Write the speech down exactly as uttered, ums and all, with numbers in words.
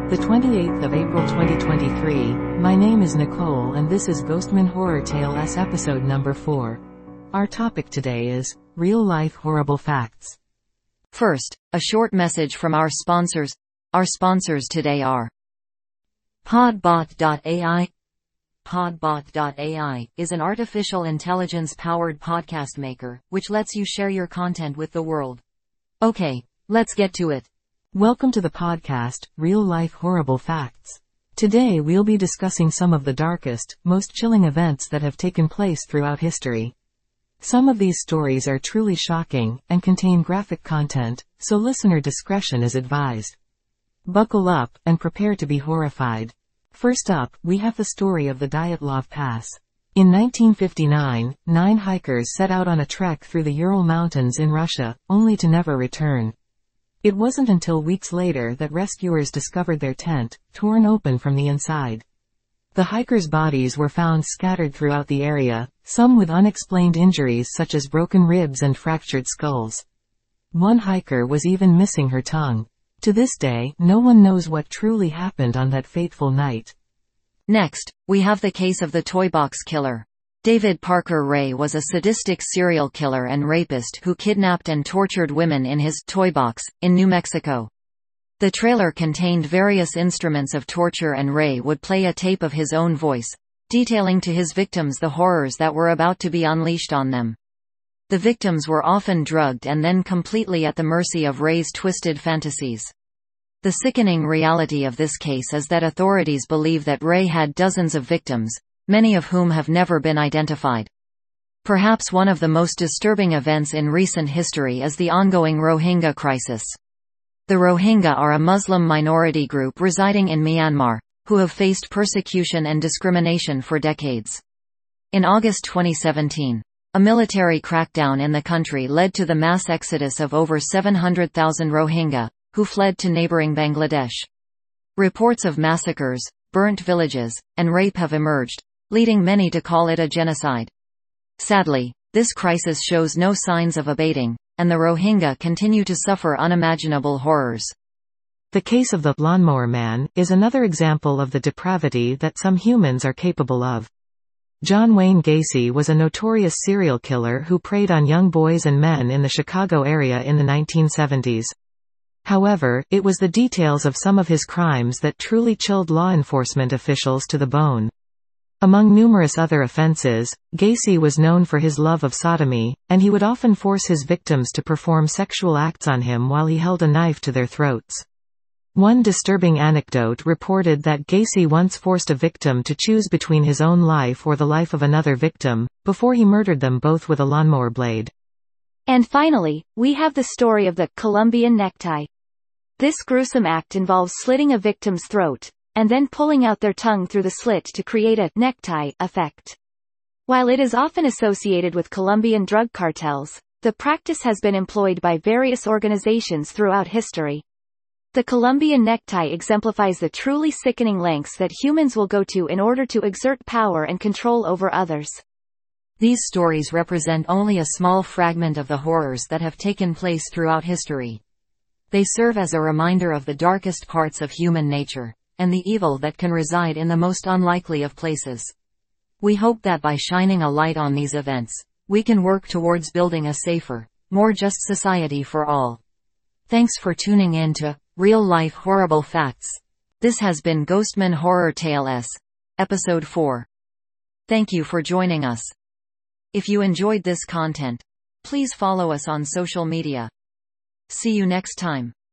The twenty-eighth of April twenty twenty-three, my name is Nicole and this is Ghostman Horror Tales episode number four. Our topic today is, real-life horrible facts. First, a short message from our sponsors. Our sponsors today are Podbot dot A I. Podbot dot A I is an artificial intelligence-powered podcast maker, which lets you share your content with the world. Okay, let's get to it. Welcome to the podcast, Real Life Horrible Facts. Today we'll be discussing some of the darkest, most chilling events that have taken place throughout history. Some of these stories are truly shocking, and contain graphic content, so listener discretion is advised. Buckle up, and prepare to be horrified. First up, we have the story of the Dyatlov Pass. In nineteen fifty-nine, nine hikers set out on a trek through the Ural Mountains in Russia, only to never return. It wasn't until weeks later that rescuers discovered their tent, torn open from the inside. The hikers' bodies were found scattered throughout the area, some with unexplained injuries such as broken ribs and fractured skulls. One hiker was even missing her tongue. To this day, no one knows what truly happened on that fateful night. Next, we have the case of the Toy Box Killer. David Parker Ray was a sadistic serial killer and rapist who kidnapped and tortured women in his toy box in New Mexico. The trailer contained various instruments of torture, and Ray would play a tape of his own voice, detailing to his victims the horrors that were about to be unleashed on them. The victims were often drugged and then completely at the mercy of Ray's twisted fantasies. The sickening reality of this case is that authorities believe that Ray had dozens of victims, many of whom have never been identified. Perhaps one of the most disturbing events in recent history is the ongoing Rohingya crisis. The Rohingya are a Muslim minority group residing in Myanmar, who have faced persecution and discrimination for decades. In August twenty seventeen, a military crackdown in the country led to the mass exodus of over seven hundred thousand Rohingya, who fled to neighboring Bangladesh. Reports of massacres, burnt villages, and rape have emerged, leading many to call it a genocide. Sadly, this crisis shows no signs of abating, and the Rohingya continue to suffer unimaginable horrors. The case of the Lawnmower Man is another example of the depravity that some humans are capable of. John Wayne Gacy was a notorious serial killer who preyed on young boys and men in the Chicago area in the nineteen seventies. However, it was the details of some of his crimes that truly chilled law enforcement officials to the bone. Among numerous other offenses, Gacy was known for his love of sodomy, and he would often force his victims to perform sexual acts on him while he held a knife to their throats. One disturbing anecdote reported that Gacy once forced a victim to choose between his own life or the life of another victim, before he murdered them both with a lawnmower blade. And finally, we have the story of the Colombian necktie. This gruesome act involves slitting a victim's throat, and then pulling out their tongue through the slit to create a necktie effect. While it is often associated with Colombian drug cartels, the practice has been employed by various organizations throughout history. The Colombian necktie exemplifies the truly sickening lengths that humans will go to in order to exert power and control over others. These stories represent only a small fragment of the horrors that have taken place throughout history. They serve as a reminder of the darkest parts of human nature, and the evil that can reside in the most unlikely of places. We hope that by shining a light on these events, we can work towards building a safer, more just society for all. Thanks for tuning in to Real Life Horrible Facts. This has been Ghostman Horror Tales, Episode four. Thank you for joining us. If you enjoyed this content, please follow us on social media. See you next time.